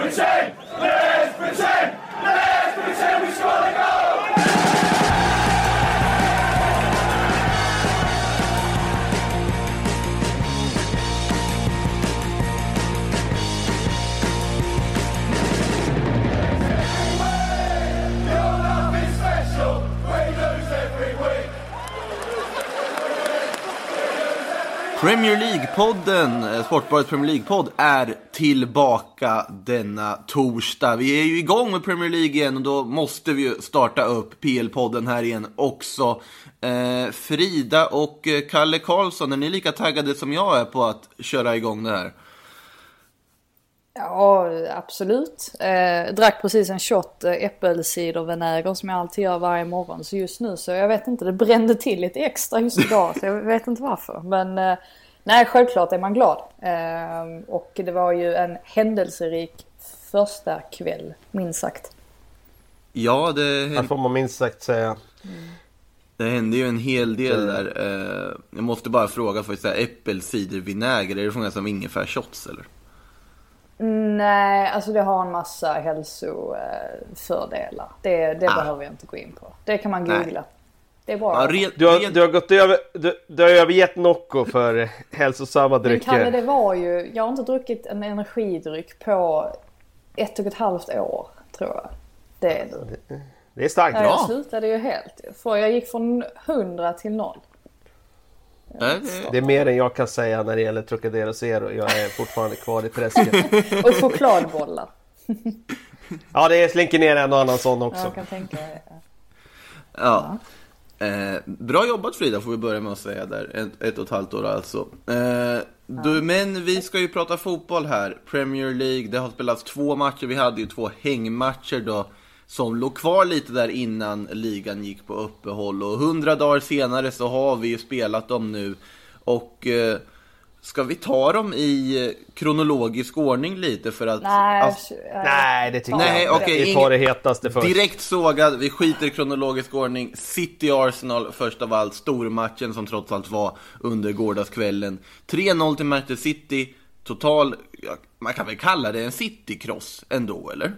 pretend! Let's pretend! Let's pretend we score the goal! Premier League-podden, Sportbladets Premier League-podd, är tillbaka denna torsdag. Vi är ju igång med Premier League igen och då måste vi ju starta upp PL-podden här igen också. Frida och Kalle Karlsson, är ni lika taggade som jag är på att köra igång det här? Ja, absolut. Drack precis en shot äppelcidervinäger som jag alltid gör varje morgon. Så just nu så jag vet inte, det brände till lite extra just idag. Så jag vet inte varför. Men nej, självklart är man glad. Och det var ju en händelserik första kväll, minst sagt. Ja, det får man minst sagt säga. Det hände ju en hel del där. Jag måste bara fråga, för att säga äppelcidervinäger, är det från som ingefärshots eller? Nej, alltså det har en massa hälsofördelar. Det behöver jag inte gå in på. Det kan man googla. Nej. Det är bra. Ja, du har gått över, du har övergett Nocco för hälsosamma drycker. Men Kalle, det var ju, jag har inte druckit en energidryck på 1,5 år, tror jag. Det är nu. Det är starkt. Jag slutade ju helt. För jag gick från 100 till 0. Det är mer än jag kan säga när det gäller Trocadero Zero. Jag är fortfarande kvar i träsket. Och chokladbollar. Ja, det slinker ner en och annan sån också. Jag kan tänka mig. Ja. Bra jobbat, Frida, får vi börja med att säga där. 1,5 år alltså. Men vi ska ju prata fotboll här. Premier League, det har spelats 2 matcher. Vi hade ju 2 hängmatcher då, som låg kvar lite där innan ligan gick på uppehåll. Och 100 dagar senare så har vi ju spelat dem nu. Och ska vi ta dem i kronologisk ordning lite för att... Nej, det tycker jag inte. Okay, vi tar det hetaste först. Direkt sågad, vi skiter i kronologisk ordning. City-Arsenal först av allt, stormatchen som trots allt var under gårdagskvällen. 3-0 till Manchester City. Total, man kan väl kalla det en City-cross ändå, eller?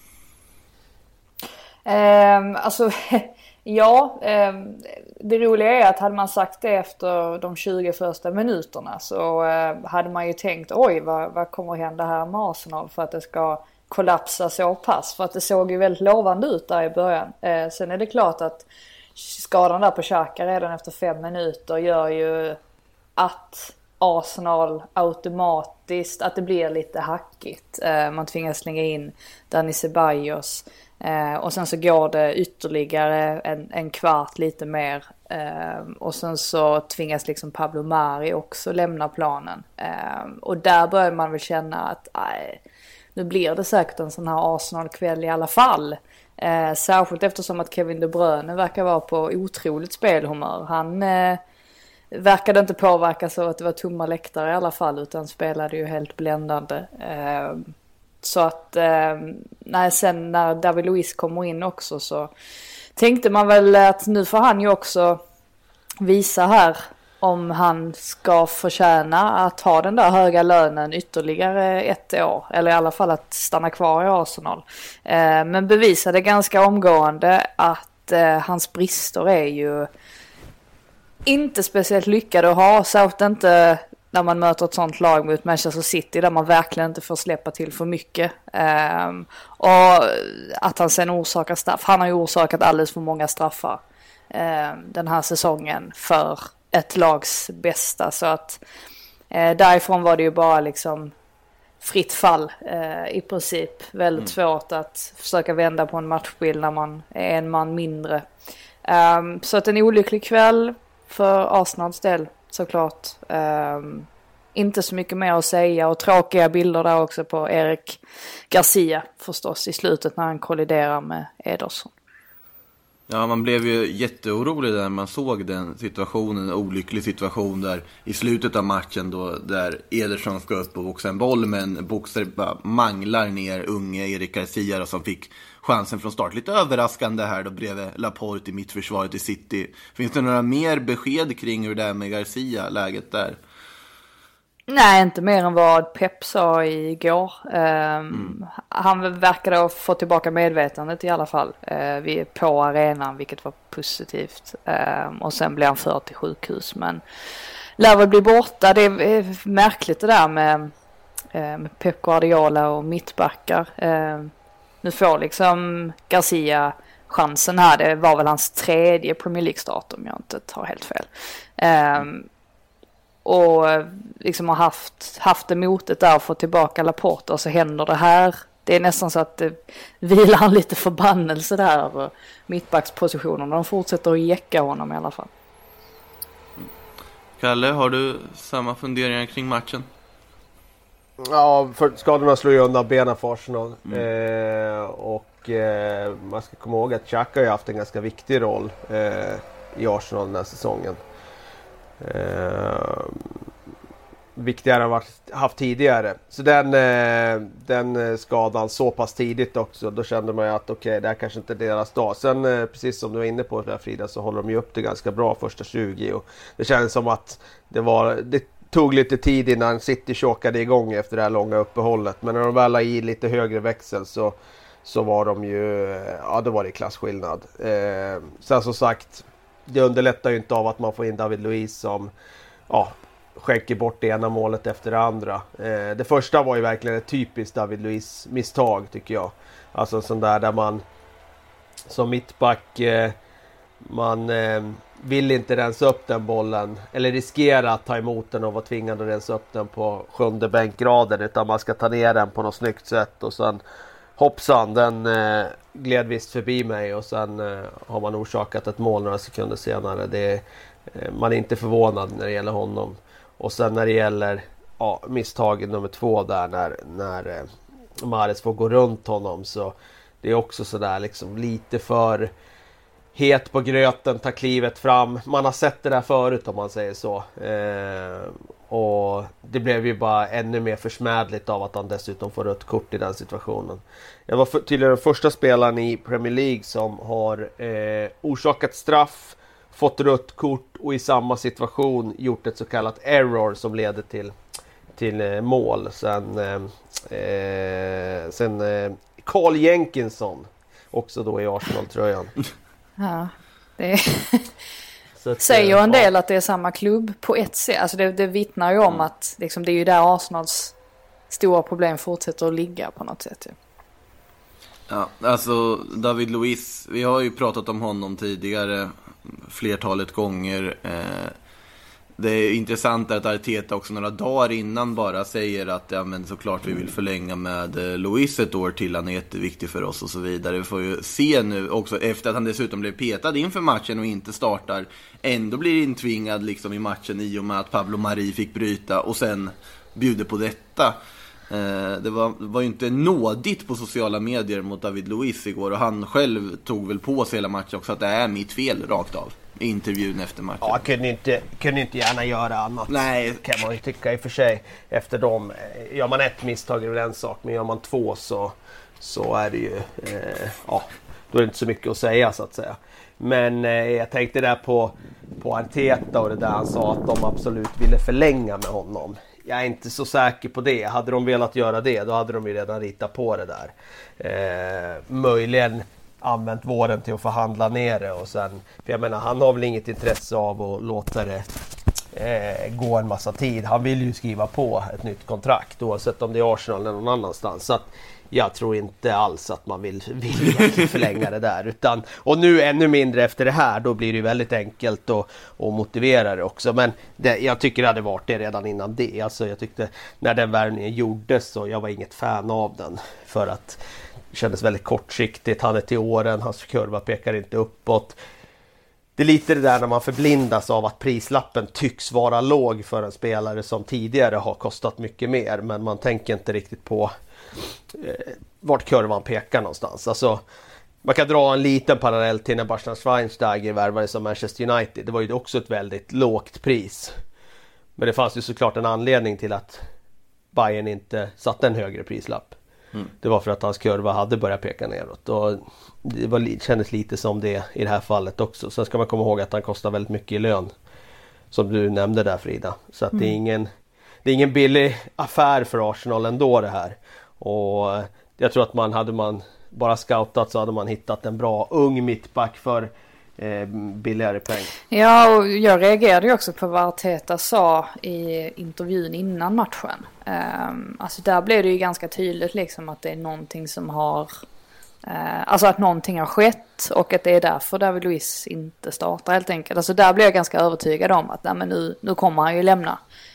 Alltså, ja, det roliga är att hade man sagt det efter de 20 första minuterna så hade man ju tänkt, oj, vad kommer att hända här med Arsenal för att det ska kollapsa så pass, för att det såg ju väldigt lovande ut där i början. Sen är det klart att skadan där på Xhaka redan efter 5 minuter gör ju att Arsenal automatiskt, att det blir lite hackigt. Man tvingas slänga in Dani Ceballos. Och sen så går det ytterligare en kvart lite mer. Och sen så tvingas liksom Pablo Mari också lämna planen. Och där börjar man väl känna att nu blir det säkert en sån här Arsenal-kväll i alla fall. Särskilt eftersom att Kevin De Bruyne verkar vara på otroligt spelhumör. Han verkade inte påverkas av att det var tomma läktare i alla fall, utan spelade ju helt bländande. Så att sen när David Luiz kommer in också så tänkte man väl att nu får han ju också visa här om han ska förtjäna att ha den där höga lönen ytterligare 1 år. Eller i alla fall att stanna kvar i Arsenal. Men bevisade ganska omgående att hans brister är ju inte speciellt lyckade att ha. Särskilt inte när man möter ett sånt lag mot Manchester City där man verkligen inte får släppa till för mycket. Och att han sen orsakar straff. Han har ju orsakat alldeles för många straffar den här säsongen för ett lags bästa. Så att därifrån var det ju bara liksom fritt fall i princip. Väldigt svårt att försöka vända på en matchbild när man är en man mindre. Så att en olycklig kväll för Arsenals del såklart. Inte så mycket mer att säga, och tråkiga bilder där också på Eric Garcia förstås i slutet när han kolliderar med Ederson. Ja, man blev ju jätteorolig när man såg den situationen, en olycklig situation där i slutet av matchen då, där Ederson ska upp och boxa en boll, men boxar bara manglar ner unge Eric Garcia då, som fick chansen från start. Lite överraskande här då bredvid Laporte i mittförsvaret i City. Finns det några mer besked kring hur det är med Garcia, läget där? Nej, inte mer än vad Pep sa igår. Han verkade ha fått tillbaka medvetandet i alla fall på arenan, vilket var positivt. Och sen blev han förd till sjukhus, men lär väl bli borta. Det är märkligt det där med Pep Guardiola och mittbackar. Nu får liksom Garcia chansen här. Det var väl hans 3:e Premier League-start om jag inte tar helt fel. Och liksom har haft det motet där och fått tillbaka Laporta, och så händer det här. Det är nästan så att det vilar en lite förbannelse där. Mittbackspositionen, de fortsätter att jäcka honom i alla fall. Kalle, har du samma funderingar kring matchen? Ja, för skadorna slår ju undan benen för Arsenal. Och man ska komma ihåg att Xhaka har ju haft en ganska viktig roll i Arsenal den här säsongen. Viktigare än vad haft tidigare. Så den skadan så pass tidigt också, då kände man ju att okej, det här kanske inte är deras dag. Sen precis som du var inne på där, Frida, så håller de ju upp det ganska bra första 20, och det kändes som att det tog lite tid innan City chokade igång efter det här långa uppehållet, men när de väl la i lite högre växel så var de ju, ja, då var det klassskillnad. Sen som sagt, det underlättar ju inte av att man får in David Luiz som skänker bort det ena målet efter det andra. Det första var ju verkligen ett typiskt David Luiz misstag, tycker jag. Alltså sån där man som mittback man vill inte rensa upp den bollen eller riskera att ta emot den och vara tvingad att rensa upp den på 7:e bänkgraden, utan man ska ta ner den på något snyggt sätt, och sen hoppsan, den gled visst förbi mig, och sen har man orsakat ett mål några sekunder senare. Man är inte förvånad när det gäller honom. Och sen när det gäller misstaget nummer 2 där när Mahrez får gå runt honom, så det är också sådär liksom lite för het på gröten, ta klivet fram. Man har sett det där förut, om man säger så. Och det blev ju bara ännu mer försmädligt av att han dessutom får rött kort i den situationen. Jag var tydligen den första spelaren i Premier League som har orsakat straff, fått rött kort och i samma situation gjort ett så kallat error som leder till mål. Sen Carl Jenkinson, också då i Arsenal-tröjan. Ja, det säger en del att det är samma klubb på ett sätt. Alltså det vittnar ju om att liksom, det är ju där Arsenals stora problem fortsätter att ligga på något sätt. Ja, alltså David Luiz, vi har ju pratat om honom tidigare flertalet gånger. Det är intressant att Arteta också några dagar innan bara säger att ja, men såklart vi vill förlänga med Luiz ett år till, han är jätteviktig för oss och så vidare. Vi får ju se nu också, efter att han dessutom blev petad inför matchen och inte startar, ändå blir intvingad liksom i matchen i och med att Pablo Mari fick bryta och sen bjuder på detta. Det var ju inte nådigt på sociala medier mot David Luiz igår, och han själv tog väl på sig hela matchen också att det är mitt fel rakt av i intervjun efter matchen. Ja, kunde inte gärna göra annat. Nej, kan man ju tycka i och för sig. Efter dem, gör man ett misstag är det en sak, men gör man 2 så är det ju då är det inte så mycket att säga, så att säga. Men jag tänkte där på Arteta och det där han sa att de absolut ville förlänga med honom. Jag är inte så säker på det. Hade de velat göra det, då hade de ju redan ritat på det där. Möjligen använt våren till att förhandla ner det. Och sen, för jag menar, han har väl inget intresse av att låta det gå en massa tid. Han vill ju skriva på ett nytt kontrakt, oavsett om det är Arsenal eller någon annanstans. Så att jag tror inte alls att man vill förlänga det där. Och nu ännu mindre efter det här, då blir det väldigt enkelt att motivera det också. Men jag tycker det hade varit det redan innan det. Alltså jag tyckte när den värvningen gjordes, så jag var inget fan av den. För att det kändes väldigt kortsiktigt. Han är till åren, hans kurva pekar inte uppåt. Det är lite det där när man förblindas av att prislappen tycks vara låg för en spelare som tidigare har kostat mycket mer. Men man tänker inte riktigt på vart kurvan pekar någonstans. Alltså, man kan dra en liten parallell till när Bastian Schweinsteiger värvades som Manchester United. Det var ju också ett väldigt lågt pris. Men det fanns ju såklart en anledning till att Bayern inte satte en högre prislapp. Det var för att hans kurva hade börjat peka neråt. Och det kändes lite som det i det här fallet också. Sen ska man komma ihåg att han kostar väldigt mycket i lön, som du nämnde där, Frida. Så att det det är ingen billig affär för Arsenal ändå det här. Och jag tror att hade man bara scoutat så hade man hittat en bra ung mittback för billigare peng. Ja, och jag reagerade ju också på vad Arteta sa i intervjun innan matchen. Alltså där blev det ju ganska tydligt liksom att det är någonting som har alltså att någonting har skett och att det är därför David Luiz inte startar helt enkelt. Alltså där blev jag ganska övertygad om att nej, men nu kommer han ju lämna.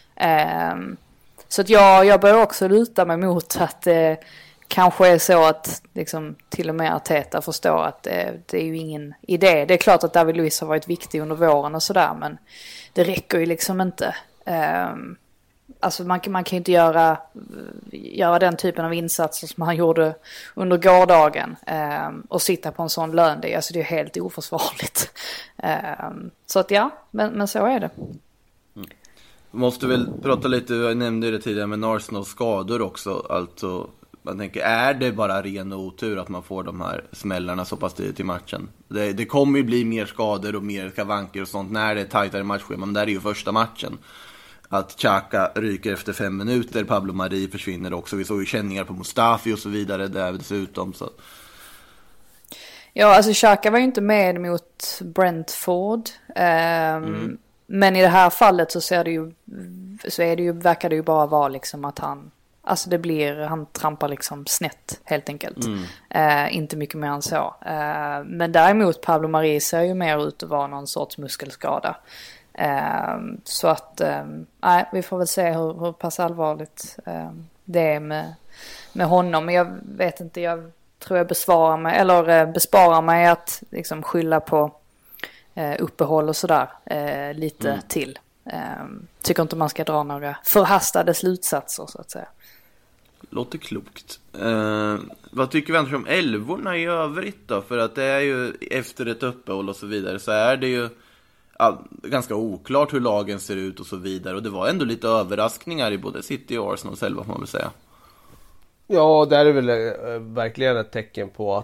Så att jag börjar också luta mig mot att det kanske är så att liksom, till och med Arteta förstår att det är ju ingen idé. Det är klart att David Luiz har varit viktig under våren och sådär, men det räcker ju liksom inte. Alltså man kan ju inte göra den typen av insatser som han gjorde under gårdagen och sitta på en sån lön. Det är helt oförsvarligt. Så att ja, men så är det. Måste väl prata lite, jag nämnde det tidigare, med Arsenals skador också. Alltså, man tänker, är det bara ren otur att man får de här smällarna så pass tidigt i matchen? Det kommer ju bli mer skador och mer skavanker och sånt när det är tajtare matchschema, men det här är ju första matchen. Att Xhaka ryker efter 5 minuter, Pablo Mari försvinner också. Vi såg ju känningar på Mustafi och så vidare där dessutom. Så. Ja, alltså Xhaka var ju inte med mot Brentford. Men i det här fallet så verkar det ju bara vara liksom att han trampar liksom snett helt enkelt. Inte mycket mer än så. Men däremot Pablo Mari ser ju mer ut att vara någon sorts muskelskada. Så att vi får väl se hur pass allvarligt det är med honom. Men jag vet inte, jag tror jag besparar mig att liksom skylla på uppehåll och sådär lite till. Tycker inte man ska dra några förhastade slutsatser så att säga. Låter klokt. Vad tycker vi annars om älvorna i övrigt då? För att det är ju efter ett uppehåll och så vidare så är det ju ganska oklart hur lagen ser ut och så vidare. Och det var ändå lite överraskningar i både City och Arsenal själva, får man väl säga. Ja, där är väl verkligen ett tecken på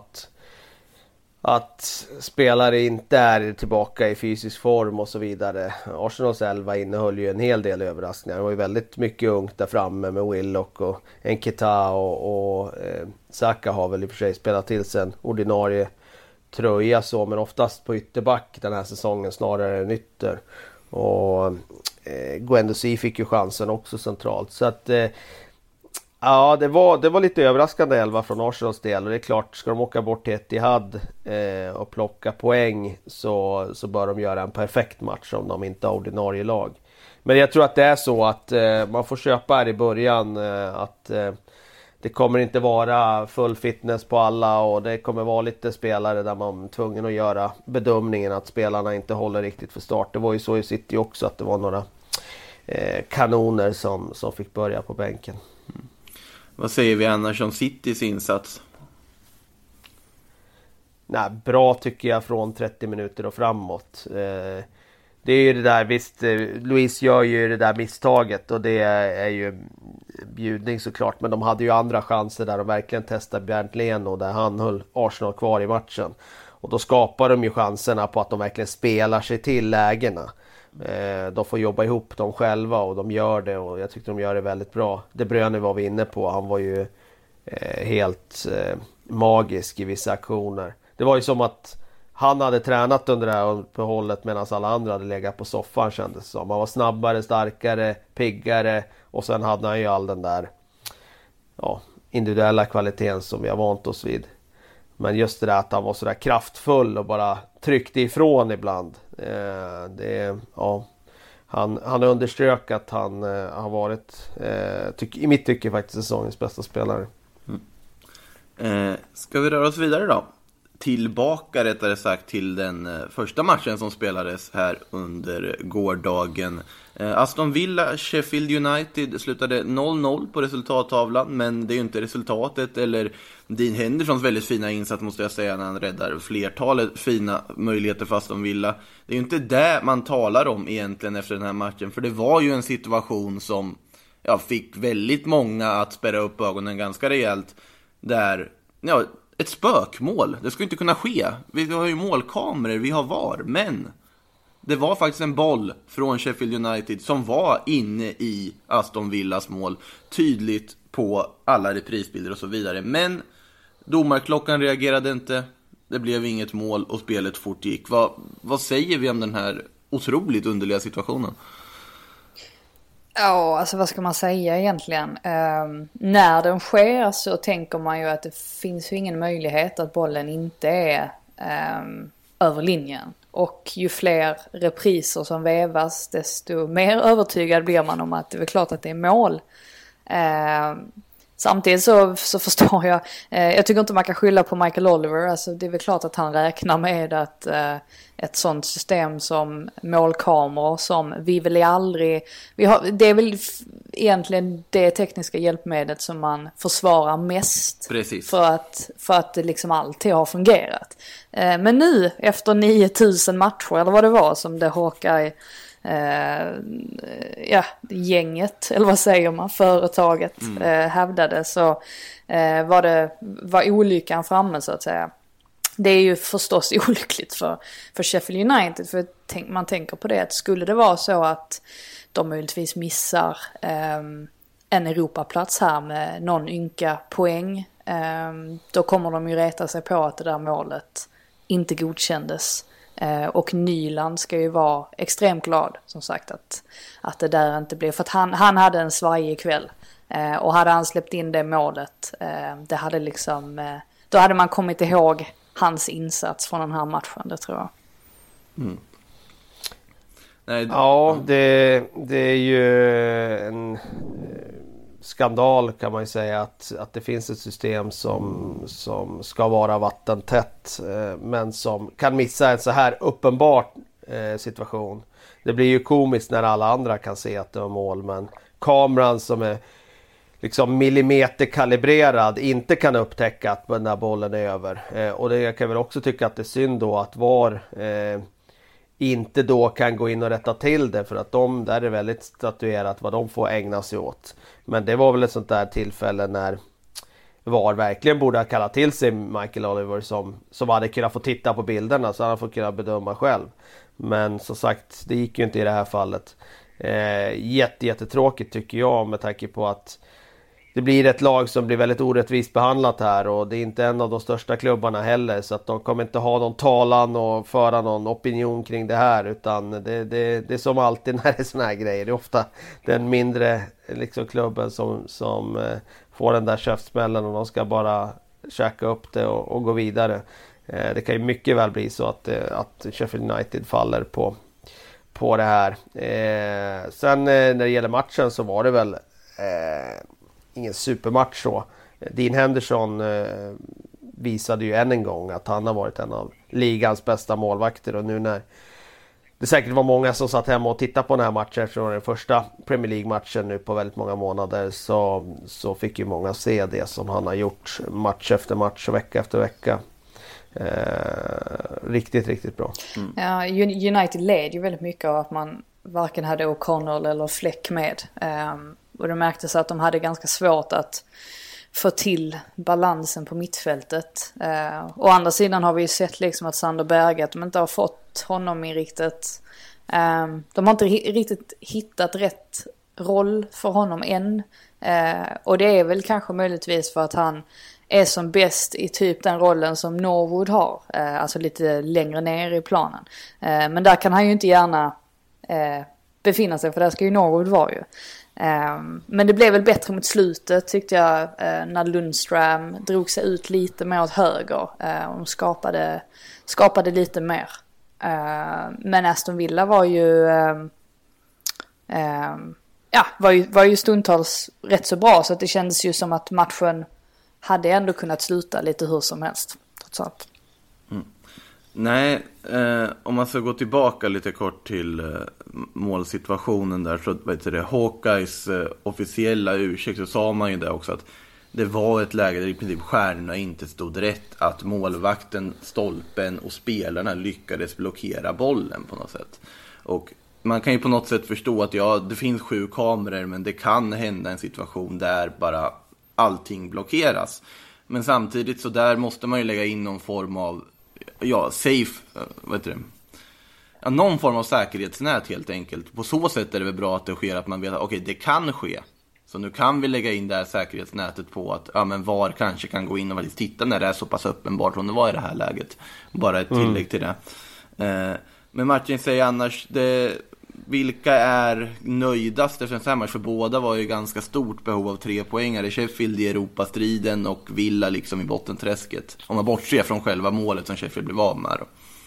att spelare inte är tillbaka i fysisk form och så vidare. Arsenals 11 innehöll ju en hel del överraskningar. Det var ju väldigt mycket ungt där framme med Willock och Nketiah och Saka har väl i och för sig spelat till sen ordinarie tröja så, men oftast på ytterback den här säsongen snarare än ytter. Och Guendouzi fick ju chansen också centralt. Så att ja, det var lite överraskande 11 från Arsenals del. Och det är klart, ska de åka bort till Etihad och plocka poäng så bör de göra en perfekt match om de inte har ordinarie lag. Men jag tror att det är så att man får köpa här i början att det kommer inte vara full fitness på alla och det kommer vara lite spelare där man är tvungen att göra bedömningen att spelarna inte håller riktigt för start. Det var ju så i City också att det var några kanoner som fick börja på bänken. Vad säger vi annars om Citys insats? Nej, bra tycker jag från 30 minuter och framåt. Det är ju det där, visst, Luiz gör ju det där misstaget och det är ju bjudning såklart, men de hade ju andra chanser där de verkligen testade Bernd Leno där han höll Arsenal kvar i matchen. Och då skapar de ju chanserna på att de verkligen spelar sig till lägena. De får jobba ihop dem själva och de gör det och jag tyckte de gör det väldigt bra. De Bruyne var vi inne på, han var ju helt magisk i vissa aktioner. Det var ju som att han hade tränat under det här uppehållet medan alla andra hade legat på soffan kändes det som. Han var snabbare, starkare, piggare och sen hade han ju all den där individuella kvaliteten som vi har vant oss vid. Men just det där att han var så där kraftfull och bara tryckte ifrån ibland. Han underströk att han har varit i mitt tycke faktiskt säsongens bästa spelare. Ska vi röra oss vidare då? Tillbaka rättare sagt till den första matchen som spelades här under gårdagen. Aston Villa, Sheffield United slutade 0-0 på resultattavlan, men det är ju inte resultatet eller Dean Hendersons väldigt fina insats måste jag säga när han räddar flertalet fina möjligheter för Aston Villa. Det är ju inte det man talar om egentligen efter den här matchen, för det var ju en situation som fick väldigt många att spärra upp ögonen ganska rejält där, ett spökmål, det ska inte kunna ske. Vi har ju målkameror, vi har VAR, men det var faktiskt en boll från Sheffield United som var inne i Aston Villas mål, tydligt på alla reprisbilder och så vidare. Men domarklockan reagerade inte, det blev inget mål och spelet fortgick. Vad säger vi om den här otroligt underliga situationen? Ja, alltså vad ska man säga egentligen? När den sker så tänker man ju att det finns ju ingen möjlighet att bollen inte är över linjen. Och ju fler repriser som vävas, desto mer övertygad blir man om att det är klart att det är mål. Samtidigt så förstår jag tycker inte man kan skylla på Michael Oliver. Alltså det är väl klart att han räknar med att ett sånt system som målkameror som vi väl aldrig... det är väl egentligen det tekniska hjälpmedlet som man försvarar mest. Precis. För att det liksom alltid har fungerat. Men nu efter 9000 matcher eller vad det var som det Hawkeye... gänget, eller vad säger man, företaget hävdade, så var olyckan framme så att säga. Det är ju förstås olyckligt för Sheffield United, för man tänker på det att skulle det vara så att de möjligtvis missar en Europaplats här med någon ynka poäng, då kommer de ju reta sig på att det där målet inte godkändes. Och Nyland ska ju vara extremt glad som sagt att det där inte blev, för att han hade en svajig kväll, och hade han släppt in det målet, det hade liksom då hade man kommit ihåg hans insats från den här matchen, det tror jag. Nej, ja, det är ju en skandal kan man ju säga att det finns ett system som ska vara vattentätt, men som kan missa en så här uppenbar situation. Det blir ju komiskt när alla andra kan se att det var mål, men kameran som är liksom millimeterkalibrerad inte kan upptäcka att den där bollen är över. Och det, jag kan väl också tycka att det är synd då att VAR inte då kan gå in och rätta till det, för att där är väldigt statuerat vad de får ägna sig åt. Men det var väl ett sånt där tillfälle när VAR verkligen borde ha kallat till sig Michael Oliver som hade kunnat få titta på bilderna, så han hade fått kunna bedöma själv. Men som sagt, det gick ju inte i det här fallet. Jättetråkigt tycker jag, med tanke på att det blir ett lag som blir väldigt orättvist behandlat här, och det är inte en av de största klubbarna heller, så att de kommer inte ha någon talan och föra någon opinion kring det här, utan det är som alltid när det är såna här grejer. Det är ofta den mindre liksom klubben som får den där käftsmällen, och de ska bara käka upp det och gå vidare. Det kan ju mycket väl bli så att Sheffield United faller på det här. Sen när det gäller matchen så var det väl ingen supermatch så. Dean Henderson visade ju än en gång att han har varit en av ligans bästa målvakter, och nu när det säkert var många som satt hemma och tittade på den här matchen, eftersom den första Premier League-matchen nu på väldigt många månader, så fick ju många se det som han har gjort match efter match och vecka efter vecka. Riktigt bra. Ja, United led ju väldigt mycket av att man varken hade O'Connell eller Fleck med. Och det märktes att de hade ganska svårt att få till balansen på mittfältet. Å andra sidan har vi ju sett liksom att Sander Berge, att de inte har fått honom i riktigt... de har inte riktigt hittat rätt roll för honom än. Och det är väl kanske möjligtvis för att han är som bäst i typ den rollen som Norwood har. Alltså lite längre ner i planen. Men där kan han ju inte gärna befinna sig, för där ska ju Norwood vara ju. Men det blev väl bättre mot slutet tyckte jag, när Lundström drog sig ut lite mer åt höger och de skapade lite mer. Men Aston Villa var ju var ju stundtals rätt så bra, så att det kändes ju som att matchen hade ändå kunnat sluta lite hur som helst trots allt. Nej, om man ska gå tillbaka lite kort till målsituationen där, så vet du, Hawkeyes officiella ursäkt, så sa man ju det också, att det var ett läge där i princip stjärnorna inte stod rätt, att målvakten, stolpen och spelarna lyckades blockera bollen på något sätt. Och man kan ju på något sätt förstå att det finns 7 kameror, men det kan hända en situation där bara allting blockeras. Men samtidigt så där måste man ju lägga in någon form av safe, någon form av säkerhetsnät helt enkelt. På så sätt är det väl bra att det sker, att man vet att okej, det kan ske. Så nu kan vi lägga in det här säkerhetsnätet på att men VAR kanske kan gå in och faktiskt titta när det är så pass uppenbart som det var i det här läget. Bara ett tillägg till det. Men Martin säger annars, vilka är nöjdast efter en sån här match? För båda var ju ganska stort behov av 3 poängare. Sheffield i Europastriden och Villa liksom i bottenträsket. Om man bortser från själva målet som Sheffield blev av med då.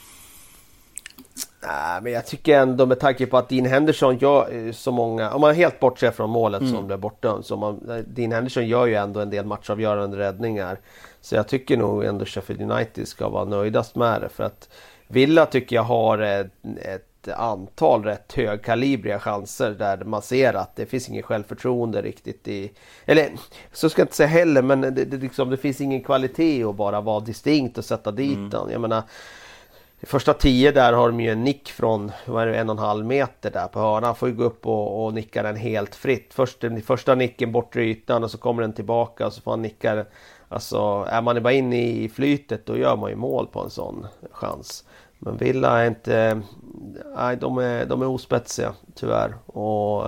Nej, men jag tycker ändå med tanke på att Dean Henderson gör så många, om man helt bortser från målet som blev bortdömt, så Dean Henderson gör ju ändå en del matchavgörande räddningar. Så jag tycker nog ändå Sheffield United ska vara nöjdast med det, för att Villa tycker jag har ett antal rätt högkalibriga chanser där man ser att det finns ingen självförtroende riktigt i, eller så ska jag inte säga heller, men det finns ingen kvalitet att bara vara distinkt och sätta dit den. Jag menar, i första 10 där har de ju en nick från 1,5 meter där på hörnan. Han får ju gå upp och nicka den helt fritt. Första nicken bort i ytan och så kommer den tillbaka och så får han nicka den. Alltså, är man bara inne i flytet, då gör man ju mål på en sån chans. Men Villa är inte, nej, de är ospetsiga tyvärr. Och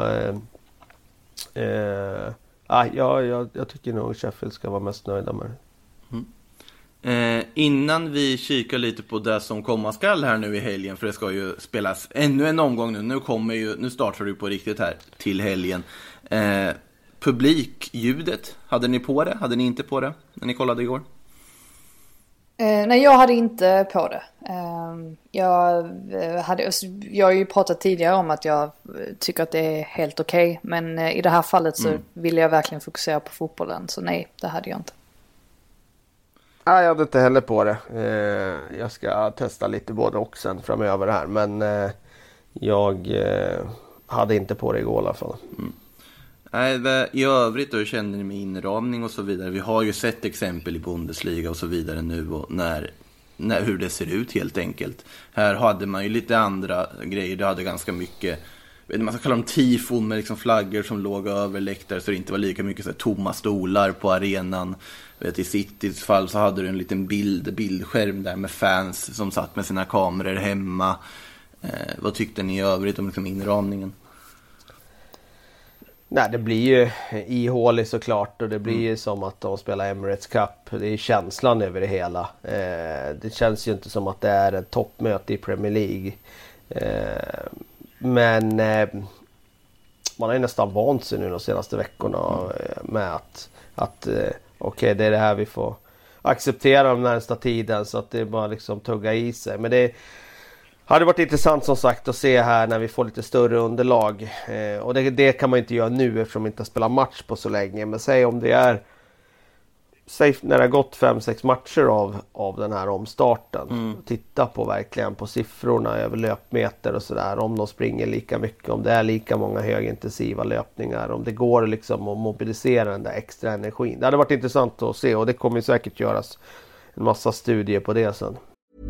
jag tycker nog Sheffield ska vara mest nöjda med det. Innan vi kikar lite på det som komma skall här nu i helgen, för det ska ju spelas ännu en omgång nu startar du på riktigt här till helgen. Publikljudet, hade ni på det? Hade ni inte på det när ni kollade igår? Nej, jag hade inte på det. Jag har ju pratat tidigare om att jag tycker att det är helt okej. Men i det här fallet så ville jag verkligen fokusera på fotbollen. Så nej, det hade jag inte. Nej, jag hade inte heller på det. Jag ska testa lite både och sen framöver här. Men jag hade inte på det igår i alla fall. Nej, i övrigt då känner ni med inramning och så vidare. Vi har ju sett exempel i Bundesliga och så vidare nu och hur det ser ut helt enkelt. Här hade man ju lite andra grejer. Det hade ganska mycket, man ska kalla dem tifon med liksom flaggor som låg över läktare så det inte var lika mycket så här, tomma stolar på arenan. I Citys fall så hade du en liten bildskärm där med fans som satt med sina kameror hemma. Vad tyckte ni i övrigt om liksom inramningen? Nej, det blir ju ihåligt såklart, och det blir ju som att de spelar Emirates Cup. Det är känslan över det hela. Det känns ju inte som att det är ett toppmöte i Premier League. Men man har ju nästan vant sig nu de senaste veckorna med att okej, det är det här vi får acceptera den närmsta tiden, så att det är bara liksom tugga i sig. Men det hade varit intressant som sagt att se här när vi får lite större underlag. Och det kan man inte göra nu eftersom vi inte spelar match på så länge. Men säg om det är, när det har gått 5-6 matcher av den här omstarten. Titta på verkligen på siffrorna över löpmeter och sådär. Om de springer lika mycket, om det är lika många högintensiva löpningar. Om det går liksom att mobilisera den där extra energin. Det hade varit intressant att se, och det kommer säkert göras en massa studier på det sen.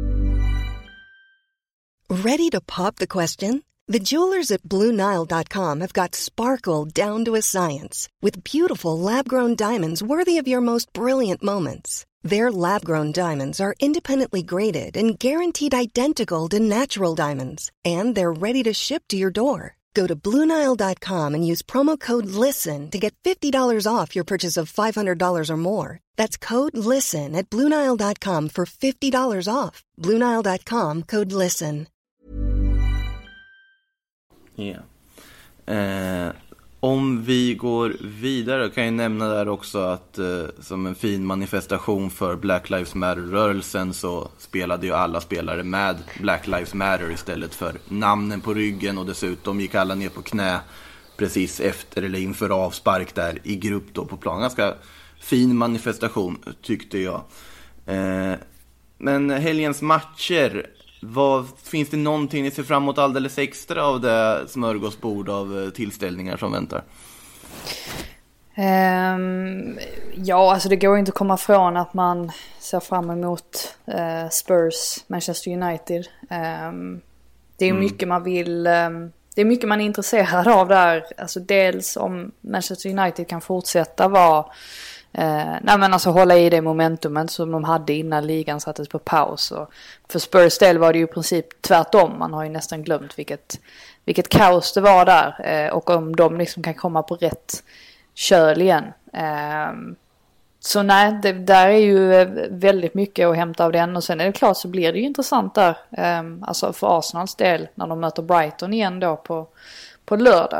Ready to pop the question? The jewelers at BlueNile.com have got sparkle down to a science with beautiful lab-grown diamonds worthy of your most brilliant moments. Their lab-grown diamonds are independently graded and guaranteed identical to natural diamonds, and they're ready to ship to your door. Go to BlueNile.com and use promo code LISTEN to get $50 off your purchase of $500 or more. That's code LISTEN at BlueNile.com for $50 off. BlueNile.com, code LISTEN. Yeah. Om vi går vidare kan jag nämna där också att som en fin manifestation för Black Lives Matter-rörelsen så spelade ju alla spelare med Black Lives Matter istället för namnen på ryggen, och dessutom gick alla ner på knä precis efter eller inför avspark där i grupp då på plan. Ganska fin manifestation tyckte jag. Men helgens matcher, finns det någonting ni ser fram emot alldeles extra av det smörgåsbord av tillställningar som väntar? Ja, alltså det går inte att komma från att man ser fram emot Spurs, Manchester United. Det är mycket man vill, det är mycket man är intresserad av där. Alltså dels om Manchester United kan fortsätta vara nej men alltså hålla i det momentumet som de hade innan ligan sattes på paus. Och för Spurs del var det ju i princip tvärtom. Man har ju nästan glömt vilket kaos det var där. Och om de liksom kan komma på rätt köl igen. Så nej, där är ju väldigt mycket att hämta av den. Och sen är det klart så blir det ju intressant där. Alltså för Arsenals del när de möter Brighton igen då på lördag.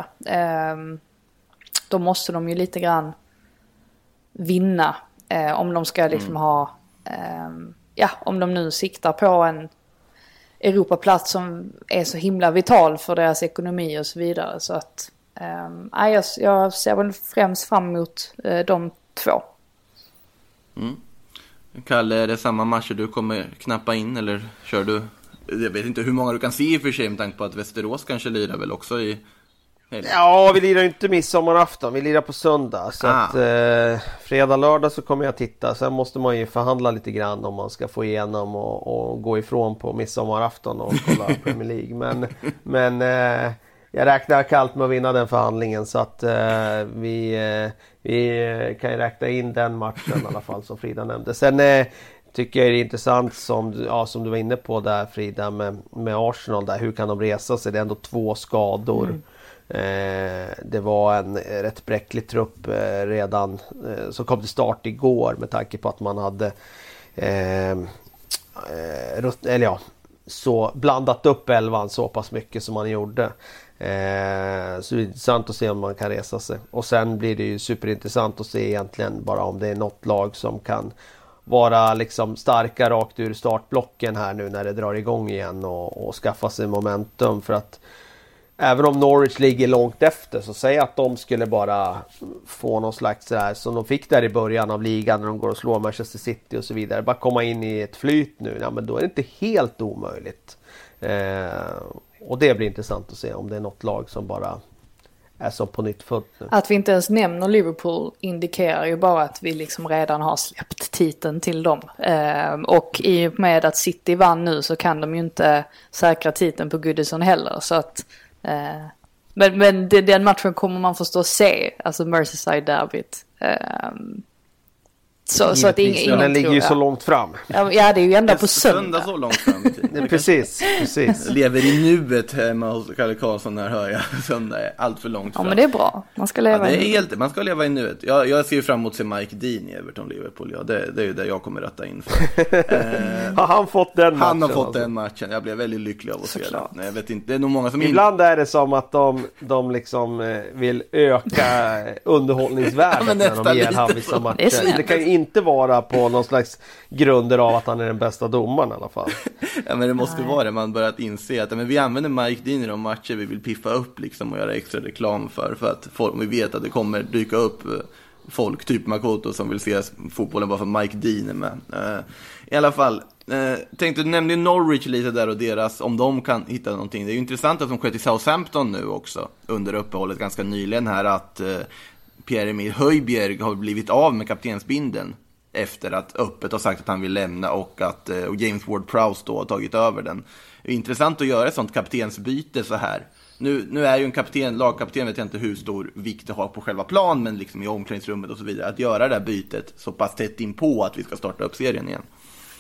Då måste de ju lite grann vinna. Om de ska liksom ha... om de nu siktar på en Europaplats som är så himla vital för deras ekonomi och så vidare. Så att jag ser väl främst fram emot de två. Kalle, är det samma matcher du kommer knappa in eller kör du? Jag vet inte hur många du kan se i och för sig med tanke på att Västerås kanske lirar väl också i helgen. Ja, vi lirar inte midsommarafton, vi lirar på söndag. Så att fredag, lördag så kommer jag titta. Sen måste man ju förhandla lite grann om man ska få igenom och gå ifrån på midsommarafton och kolla Premier League. Men jag räknar kallt med att vinna den förhandlingen så att vi kan ju räkna in den matchen i alla fall som Frida nämnde. Sen tycker jag det är intressant som du var inne på där Frida med Arsenal där. Hur kan de resa sig? Det är ändå 2 skador. Det var en rätt bräcklig trupp redan som kom till start igår med tanke på att man hade så blandat upp elvan så pass mycket som man gjorde. Så det är intressant att se om man kan resa sig. Och sen blir det ju superintressant att se egentligen bara om det är något lag som kan vara liksom starka rakt ur startblocken här nu när det drar igång igen och skaffa sig momentum. För att även om Norwich ligger långt efter så säg att de skulle bara få någon slags så här som de fick där i början av ligan när de går och slår Manchester City och så vidare. Bara komma in i ett flyt nu, ja, men då är det inte helt omöjligt. Och det blir intressant att se om det är något lag som bara är som på nytt född nu. Att vi inte ens nämner Liverpool indikerar ju bara att vi liksom redan har släppt titeln till dem. Och i och med att City vann nu så kan de ju inte säkra titeln på Goodison heller. Så att, men den matchen kommer man förstås se, alltså Merseyside-derbyt. Så att ingen den ligger ju så långt fram. Ja, det är ju ända på söndag. Så långt fram i tiden. Precis. Lever i nuet hemma hos Kalle Karlsson när hör jag. Söndag är allt för långt fram. Ja, men det är bra. Man ska leva i nuet. Man ska leva i nuet. Jag ser ju fram emot att se Mike Dean i Everton Liverpool. Ja, det är ju det jag kommer rätta in för. Har han fått den matchen? Han har fått den matchen. Jag blev väldigt lycklig av att se det. Nej, jag vet inte. Det är nog många som ibland är det som att de liksom vill öka underhållningsvärdet när de ger han vissa matcher. Det kan ju inte vara på någon slags grunder av att han är den bästa domaren i alla fall. Ja, men det måste vara det. Man börjat inse att vi använder Mike Dean i de matcher vi vill piffa upp liksom, och göra extra reklam för att vi vet att det kommer dyka upp folk, typ Makoto, som vill se fotbollen bara för Mike Dean är med. I alla fall, tänkte du nämnde Norwich lite där och deras, om de kan hitta någonting. Det är ju intressant att de sker till Southampton nu också under uppehållet ganska nyligen här att Pierre-Emil Højbjerg har blivit av med kaptensbindeln efter att öppet har sagt att han vill lämna och att och James Ward-Prowse då har tagit över den. Det är intressant att göra ett sånt kaptensbyte så här. Nu är ju en lagkapten, vet jag inte hur stor vikt det har på själva plan, men liksom i omklädningsrummet och så vidare. Att göra det här bytet så pass tätt in på att vi ska starta upp serien igen.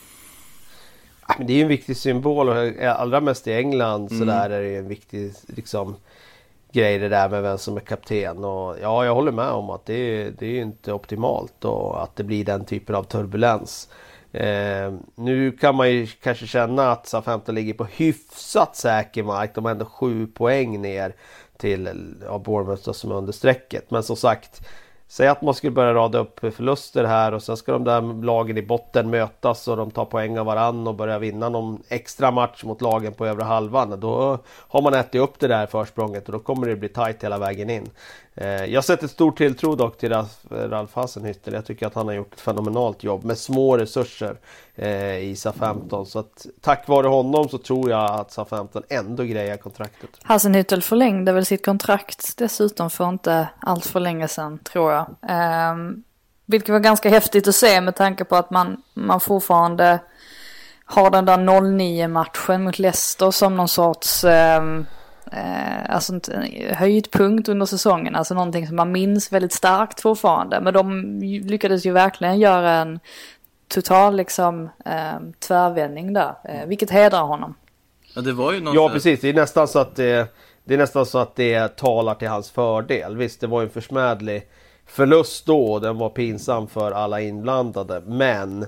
Det är ju en viktig symbol och allra mest i England så där är det en viktig liksom grej det där med vem som är kapten. Och ja, jag håller med om att det är inte optimalt och att det blir den typen av turbulens. Nu kan man ju kanske känna att Southampton ligger på hyfsat säker mark. De har ändå 7 poäng ner till Bournemouth som är under strecket. Men som sagt, säg att man skulle börja rada upp förluster här och sen ska de där lagen i botten mötas och de tar poäng av varann och börjar vinna någon extra match mot lagen på övre halvan. Då har man ätit upp det där försprånget och då kommer det bli tajt hela vägen in. Jag sätter stor tilltro dock till Ralf Hasenhüttl. Jag tycker att han har gjort ett fenomenalt jobb med små resurser i Southampton. Så att tack vare honom så tror jag att Southampton ändå grejer kontraktet. Hasenhüttl förlängde väl sitt kontrakt dessutom för inte allt för länge sedan, tror jag. Vilket var ganska häftigt att se med tanke på att man fortfarande har den där 0-9 matchen mot Leicester som någon sorts alltså en höjdpunkt under säsongen, alltså någonting som man minns väldigt starkt fortfarande. Men de lyckades ju verkligen göra en total liksom tvärvändning där, vilket hedrar honom. Ja, det var ju Ja, precis. Det är nästan så att det talar till hans fördel. Visst, det var ju en försmädlig förlust då. Den var pinsam för alla inblandade. Men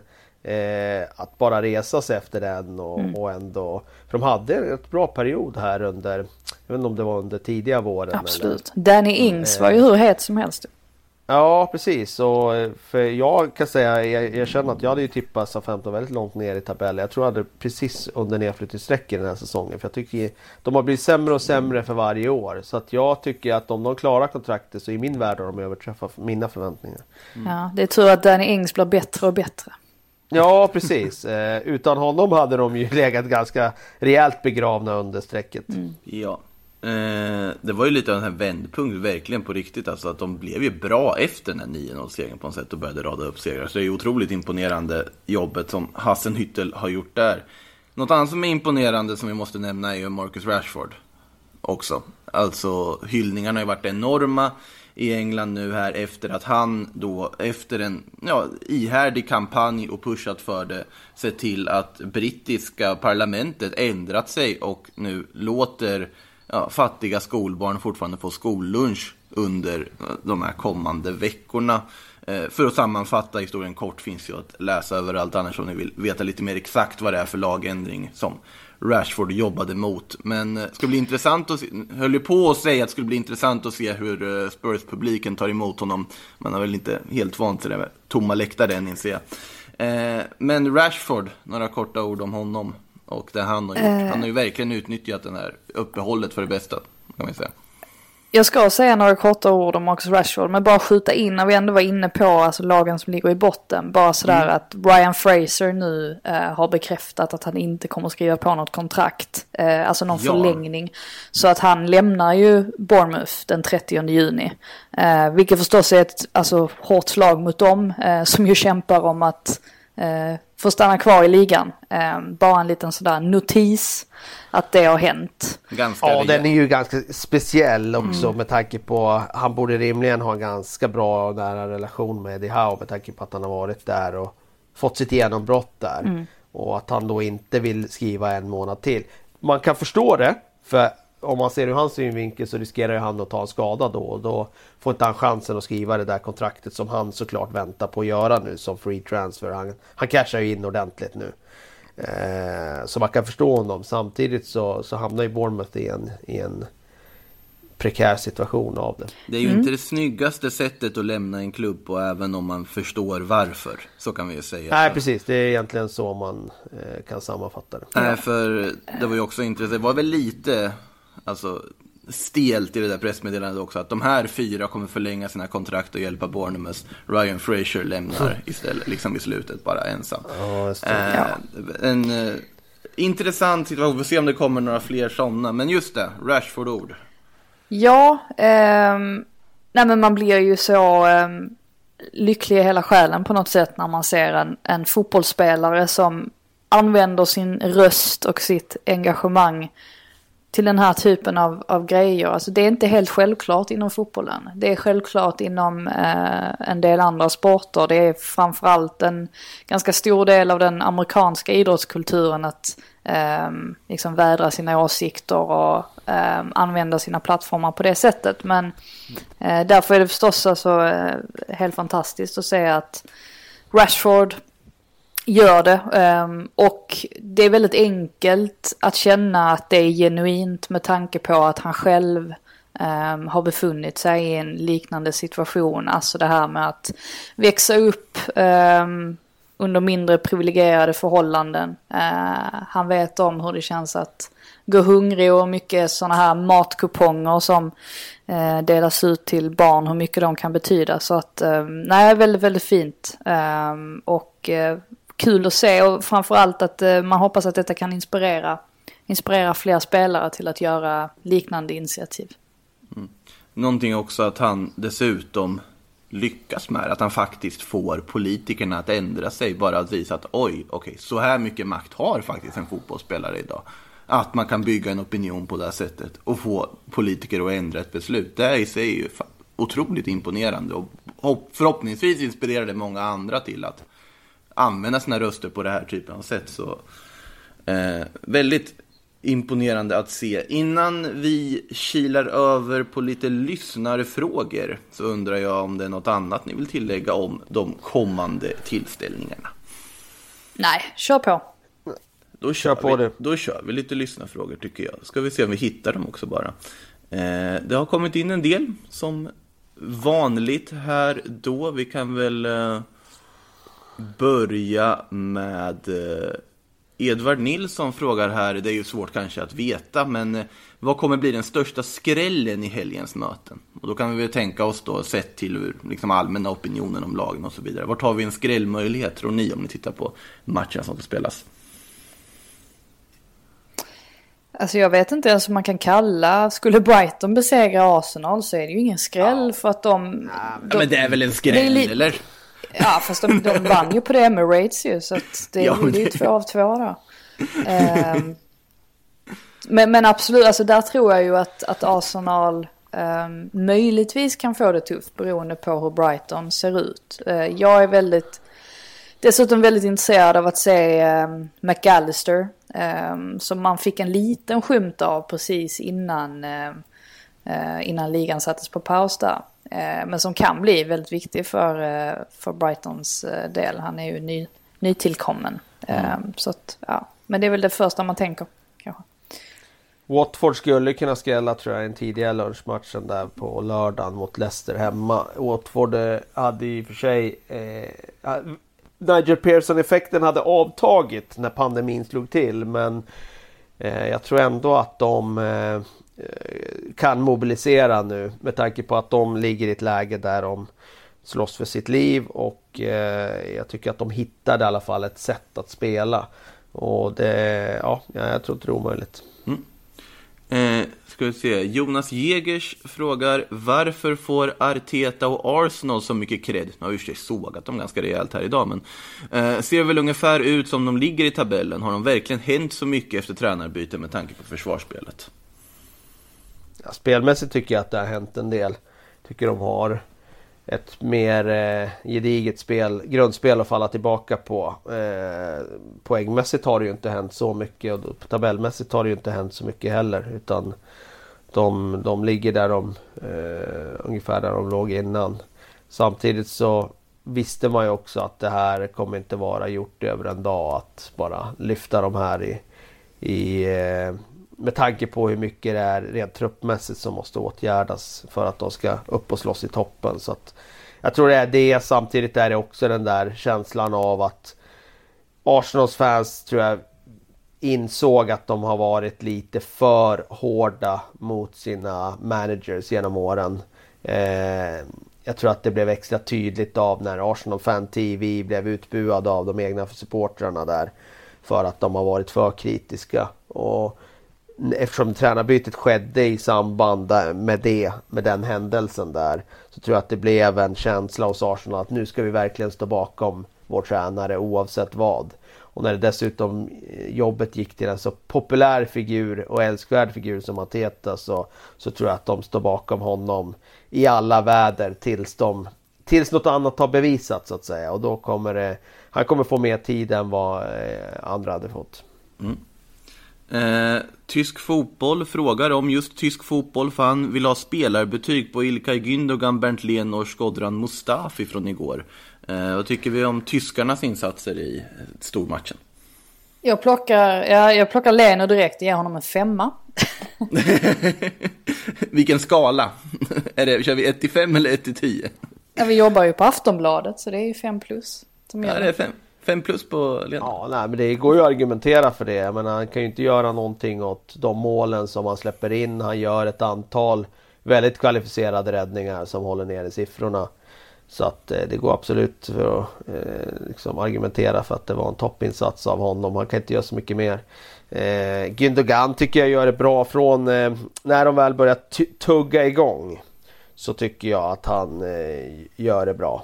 att bara resa sig efter den och ändå... För de hade ett bra period här under... Jag vet inte om det var under tidiga våren. Absolut. Eller? Danny Ings var ju hur het som helst. Ja, precis. Och för jag kan säga, jag känner att jag hade ju tippat SA-15 väldigt långt ner i tabellen. Jag tror jag hade precis under nedflyttningssträcket den här säsongen. För jag tycker de har blivit sämre och sämre för varje år. Så att jag tycker att om de klarar kontraktet så i min värld har de överträffat mina förväntningar. Ja, det är tur att Danny Ings blir bättre och bättre. Ja, precis. Utan honom hade de ju legat ganska rejält begravna under strecket. Ja. Det var ju lite av en här vändpunkt verkligen på riktigt, alltså att de blev ju bra efter den här 9-0-segern på något sätt och började rada upp segrar, så det är ju otroligt imponerande jobbet som Hasenhüttl har gjort där. Något annat som är imponerande som vi måste nämna är ju Marcus Rashford också. Alltså hyllningarna har ju varit enorma i England nu här efter att han då efter en ihärdig kampanj och pushat för det sett till att brittiska parlamentet ändrat sig och nu låter fattiga skolbarn fortfarande få skollunch under de här kommande veckorna. För att sammanfatta historien kort finns ju att läsa överallt, annars om ni vill veta lite mer exakt vad det är för lagändring som Rashford jobbade mot. Men det ska bli intressant att höll ju på att säga att det skulle bli intressant att se hur Spurs-publiken tar emot honom. Man har väl inte helt vant till det med tomma läktare än, inser jag. Men Rashford, några korta ord om honom och det han har gjort. Han har ju verkligen utnyttjat den här uppehållet för det bästa, kan man säga. Jag ska säga några korta ord om Marcus Rashford, men bara skjuta in när vi ändå var inne på alltså lagen som ligger i botten. Bara sådär att Ryan Fraser nu har bekräftat att han inte kommer skriva på något kontrakt, alltså någon förlängning. Så att han lämnar ju Bournemouth den 30 juni. Vilket förstås är ett hårt slag mot dem som ju kämpar om att får stanna kvar i ligan. Bara en liten sådär notis att det har hänt. Den är ju ganska speciell också med tanke på han borde rimligen ha en ganska bra nära relation med Eddie Howe med tanke på att han har varit där och fått sitt genombrott där. Och att han då inte vill skriva en månad till. Man kan förstå det, för om man ser ur hans synvinkel så riskerar ju han att ta en skada då. Och då får inte han chansen att skriva det där kontraktet som han såklart väntar på att göra nu som free transfer. Han cashar ju in ordentligt nu. Så man kan förstå honom. Samtidigt så hamnar ju Bournemouth i en prekär situation av det. Det är ju inte det snyggaste sättet att lämna en klubb på, även om man förstår varför. Så kan vi ju säga. Nej, precis. Det är egentligen så man kan sammanfatta det. Nej, för det var ju också intressant. Det var väl lite stelt i det där pressmeddelandet också, att de här 4 kommer förlänga sina kontrakt och hjälpa Bournemouth. Ryan Fraser lämnar istället, liksom i slutet, bara ensam. En intressant situation. Vi får se om det kommer några fler sådana. Men just det, Rashford-ord. Ja, nej men man blir ju så lycklig i hela själen på något sätt när man ser en fotbollsspelare som använder sin röst och sitt engagemang till den här typen av grejer. Alltså det är inte helt självklart inom fotbollen. Det är självklart inom en del andra sporter. Det är framförallt en ganska stor del av den amerikanska idrottskulturen att liksom vädra sina åsikter och använda sina plattformar på det sättet. Men därför är det förstås helt fantastiskt att se att Rashford gör det, och det är väldigt enkelt att känna att det är genuint med tanke på att han själv har befunnit sig i en liknande situation. Alltså det här med att växa upp under mindre privilegierade förhållanden. Han vet om hur det känns att gå hungrig och mycket sådana här matkuponger som delas ut till barn, hur mycket de kan betyda. Så att nej, väldigt, väldigt fint. Och kul att se, och framförallt att man hoppas att detta kan inspirera fler spelare till att göra liknande initiativ. Någonting också att han dessutom lyckas med, att han faktiskt får politikerna att ändra sig, bara att visa att okej, så här mycket makt har faktiskt en fotbollsspelare idag. att man kan bygga en opinion på det här sättet och få politiker att ändra ett beslut. Det i sig är ju otroligt imponerande och förhoppningsvis inspirerar det många andra till att använda sina röster på det här typen av sätt. Så väldigt imponerande att se. Innan vi kilar över på lite lyssnarfrågor så undrar jag om det är något annat ni vill tillägga om de kommande tillställningarna. Nej, kör på. Då kör vi lite lyssnarfrågor tycker jag. Ska vi se om vi hittar dem också bara. Det har kommit in en del som vanligt här då. Vi kan väl börja med Edvard Nilsson frågar här. Det är ju svårt kanske att veta, men vad kommer bli den största skrällen i helgens möten? Och då kan vi väl tänka oss då, sett till hur liksom allmänna opinionen om lagen och så vidare. Vart har vi en skrällmöjlighet tror ni om ni tittar på matchen som ska spelas? Alltså jag vet inte ens om man kan kalla, skulle Brighton besegra Arsenal så är det ju ingen skräll för att de men det är väl en skräll eller? Ja, fast de vann ju på det med Emirates ju, så att det är ju 2 av 2 då. Men absolut, alltså där tror jag ju att Arsenal möjligtvis kan få det tufft beroende på hur Brighton ser ut. Jag är dessutom väldigt intresserad av att se McAllister som man fick en liten skymt av precis innan ligan sattes på paus där. Men som kan bli väldigt viktig för Brightons del. Han är ju nytillkommen. Så att, ja. Men det är väl det första man tänker kanske. Watford skulle kunna skrälla tror jag en tidigare lunchmatchen där på lördagen mot Leicester hemma. Watford hade i och för sig Nigel Pearson-effekten hade avtagit när pandemin slog till, men jag tror ändå att de kan mobilisera nu med tanke på att de ligger i ett läge där de slåss för sitt liv och jag tycker att de hittade i alla fall ett sätt att spela och det, jag tror det är omöjligt. Ska vi se. Jonas Jägers frågar varför får Arteta och Arsenal så mycket cred? Nu har vi sågat dem ganska rejält här idag, men ser väl ungefär ut som de ligger i tabellen. Har de verkligen hänt så mycket efter tränarbyte med tanke på försvarsspelet? Ja, spelmässigt tycker jag att det har hänt en del. Tycker de har ett mer gediget grundspel att falla tillbaka på. Poängmässigt har det ju inte hänt så mycket och tabellmässigt har det ju inte hänt så mycket heller, utan de ligger där ungefär där de låg innan. Samtidigt så visste man ju också att det här kommer inte vara gjort över en dag att bara lyfta de här med tanke på hur mycket det är rent truppmässigt som måste åtgärdas för att de ska upp och slåss i toppen. Så att jag tror det är det. Samtidigt är det också den där känslan av att Arsenals fans tror jag insåg att de har varit lite för hårda mot sina managers genom åren. Jag tror att det blev extra tydligt av när Arsenal Fan TV blev utbuade av de egna supportrarna där för att de har varit för kritiska, och eftersom tränarbytet skedde i samband med den händelsen där, så tror jag att det blev en känsla hos Arsenal att nu ska vi verkligen stå bakom vår tränare oavsett vad. Och när det dessutom jobbet gick till en så populär figur och älskvärd figur som Arteta, så tror jag att de står bakom honom i alla väder tills något annat har bevisat så att säga. Och då han kommer få mer tid än vad andra hade fått. Tysk fotboll frågar om just tysk fotboll, för han vill ha spelarbetyg på Ilkay Gündogan, Bernd Lehn och Shkodran Mustafi från igår. Vad tycker vi om tyskarnas insatser i stormatchen? Jag plockar Lehn och direkt ger honom en 5. Vilken skala? Kör vi 1-5 eller 1-10? Ja, vi jobbar ju på Aftonbladet så det är ju 5+. Ja, det är 5+ på Lehn. Ja, nej, men det går ju att argumentera för det. Men han kan ju inte göra någonting åt de målen som han släpper in. Han gör ett antal väldigt kvalificerade räddningar som håller ner i siffrorna. Så att det går absolut för att argumentera för att det var en toppinsats av honom. Han kan inte göra så mycket mer. Gündogan tycker jag gör det bra från när de väl börjar tugga igång. Så tycker jag att han gör det bra.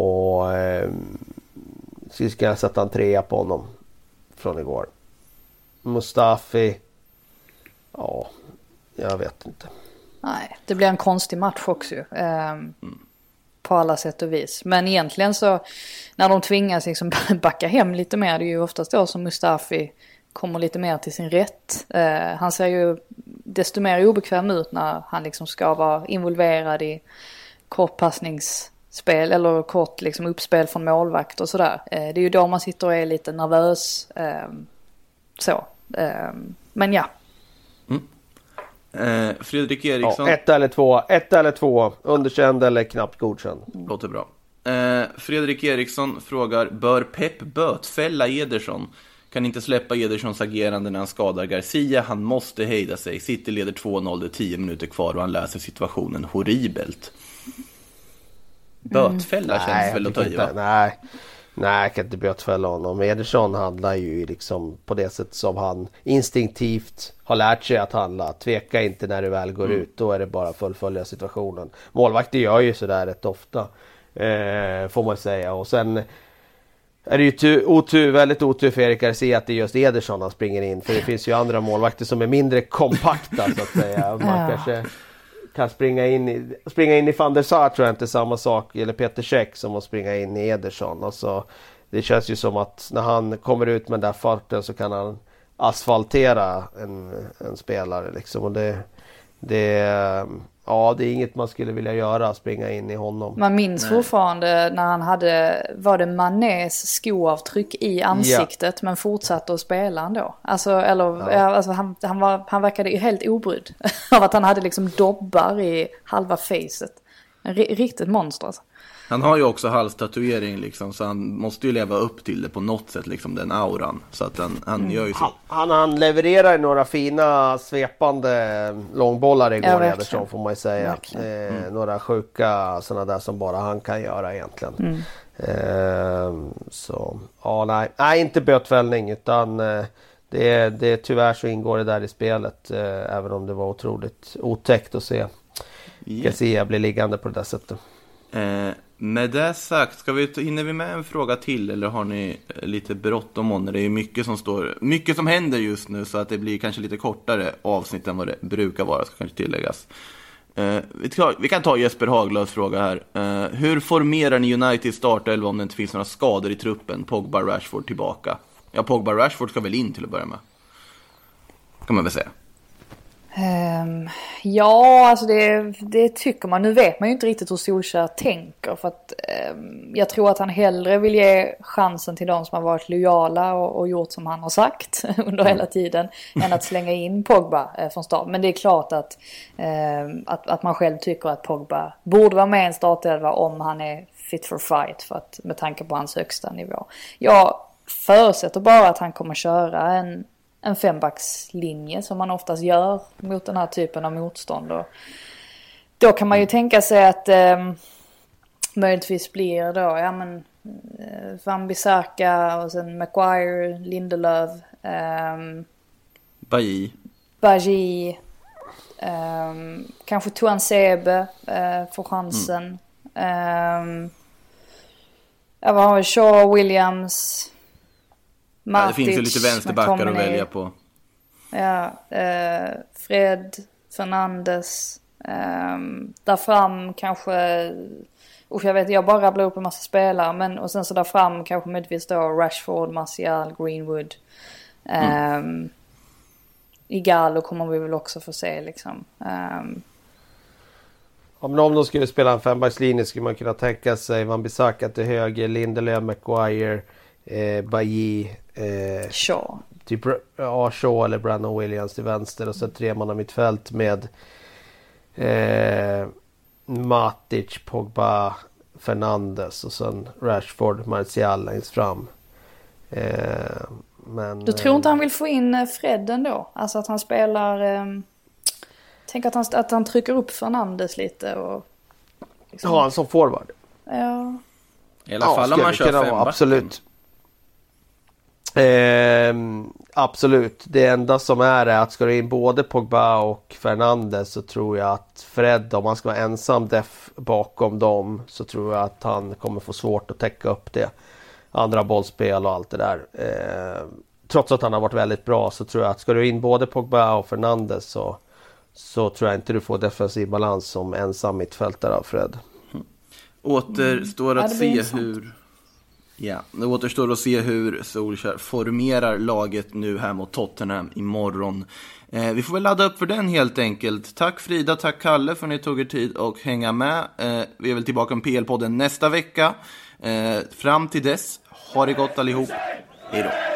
Så ska jag sätta en 3 på honom från igår. Mustafi. Ja, jag vet inte. Nej, det blir en konstig match också ju. På alla sätt och vis. Men egentligen så när de tvingas liksom backa hem lite mer, det är ju oftast då som Mustafi kommer lite mer till sin rätt. Han ser ju desto mer obekväm ut när han liksom ska vara involverad i kortpassningsspel eller kort liksom uppspel från målvakt och sådär. Det är ju då man sitter och är lite nervös. Men ja. Fredrik Eriksson. Ja, 1 eller 2. Underkänd eller knappt godkänd. Låter bra. Fredrik Eriksson frågar: bör Pep bötfälla Ederson? Kan inte släppa Edersons agerande när han skadar Garcia. Han måste hejda sig. City leder 2-0, det är 10 minuter kvar och han läser situationen horribelt. Bötfälla känns väl att ta i, va? Nej, jag kan inte bötfälla honom. Ederson handlar ju liksom på det sätt som han instinktivt har lärt sig att handla. Tveka inte när du väl går ut. Då är det bara att fullfölja situationen. Målvakter gör ju sådär rätt ofta. Får man säga. Och sen är det ju väldigt otur för Erik Garcia att det är just Ederson han springer in. För det finns ju andra målvakter som är mindre kompakta så att säga. Man kanske kan springa in i Van der Sar, tror jag inte samma sak, eller Peter Cech som att springa in i Ederson. Alltså, det känns ju som att när han kommer ut med den där farten så kan han asfaltera en spelare liksom. Och det är inget man skulle vilja göra, springa in i honom. Man minns fortfarande när han hade, var det Manés skoavtryck i ansiktet, men fortsatte att spela ändå. Han verkade ju helt obrydd av att han hade liksom dobbar i halva facet. Riktigt monster alltså. Han har ju också halstatuering liksom, så han måste ju leva upp till det på något sätt liksom, den auran, så att han gör ju så. Han levererar några fina svepande långbollar igår, Ederson, får man ju säga. Några sjuka sådana där som bara han kan göra egentligen. Nej, inte bötfällning, utan det tyvärr så ingår det där i spelet, även om det var otroligt otäckt att se Garcia bli liggande på det där sättet. Med det sagt, hinner vi med en fråga till, eller har ni lite bråttom om det? Det är mycket som händer just nu, så att det blir kanske lite kortare avsnitt än vad det brukar vara, ska kanske tilläggas. Vi kan ta Jesper Haglöfs fråga här. Hur formerar ni United startelva om det inte finns några skador i truppen? Pogba, Rashford tillbaka. Ja, Pogba, Rashford ska väl in till att börja med, kan man väl säga. Ja, alltså det tycker man. Nu vet man ju inte riktigt hur Solskjaer tänker, för att jag tror att han hellre vill ge chansen till de som har varit lojala och gjort som han har sagt under hela tiden än att slänga in Pogba från start. Men det är klart att man själv tycker att Pogba borde vara med i en startelva om han är fit for fight, för att, med tanke på hans högsta nivå. Jag förutsätter bara att han kommer köra en fembackslinje som man oftast gör mot den här typen av motstånd. Och då kan man ju tänka sig att möjligtvis blir då Van Bissaka och sen Maguire, Lindelöf, Bailly, kanske Tuan Sebe får chansen. Vad har vi? Shaw, Williams, Matic, det finns ju lite vänsterbackar att välja på. Ja, Fred, Fernandes, där fram kanske, jag bara rabblar upp en massa spelare, men och sen så där fram kanske möjligtvis då Rashford, Martial, Greenwood, Igalo kommer vi väl också få se liksom. Men om de skulle spela en fembackslinje skulle man kunna tänka sig Van Bissaka till höger, Lindelöf, Maguire, Bailly, Shaw. Typ Shaw eller Brandon Williams till vänster, och så tre man av mittfält med Matic, Pogba, Fernandes och sen Rashford, Martial längst fram. Men du tror inte han vill få in Fred ändå? Alltså att han spelar tänk att han trycker upp Fernandes lite och liksom. Ja, han som forward. Ja. I alla fall om man kör fembacken. Absolut. Absolut. Det enda som är att ska du in både Pogba och Fernandes, så tror jag att Fred, om han ska vara ensam def bakom dem, så tror jag att han kommer få svårt att täcka upp det andra bollspel och allt det där. trots att han har varit väldigt bra, så tror jag att ska du in både Pogba och Fernandes så tror jag inte du får defensiv balans som ensam mittfältare av Fred. Återstår att se intressant. hur... Ja, det återstår att se hur Solskjaer formerar laget nu här mot Tottenham imorgon. Vi får väl ladda upp för den helt enkelt. Tack Frida, tack Kalle för att ni tog er tid och hänga med. Vi är väl tillbaka med PL-podden nästa vecka. Fram till dess, ha det gott allihop. Hej då.